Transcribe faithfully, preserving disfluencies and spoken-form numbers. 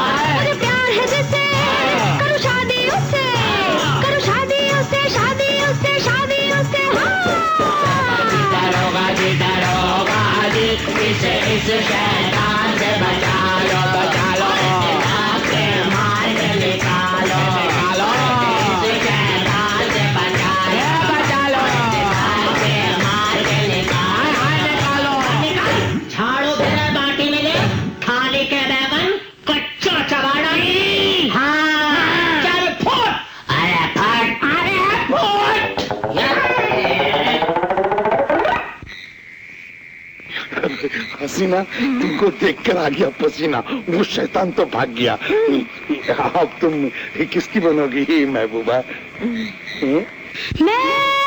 मुझे प्यार है जिससे करूँ शादी उससे, करूँ शादी उससे, शादी उससे, शादी उससे। दरोगा जी, दरोगा जी, इसे इस शैतान से बचा लो, बचा लो, से मार के निकालो, निकालो, इस शैतान से बचा लो, बचा लो, से मार के निकालो, निकालो, निकाल। झाड़ू फिर बाटी में ले, थाली के बैगन कच्चा चबाड़ा। हाँ, चल फुट, अरे फट, अरे फुट। हसीना, तुमको देखकर आ गया पसीना, वो शैतान तो भाग गया। अब तुम किसकी बनोगी महबूबा? मैं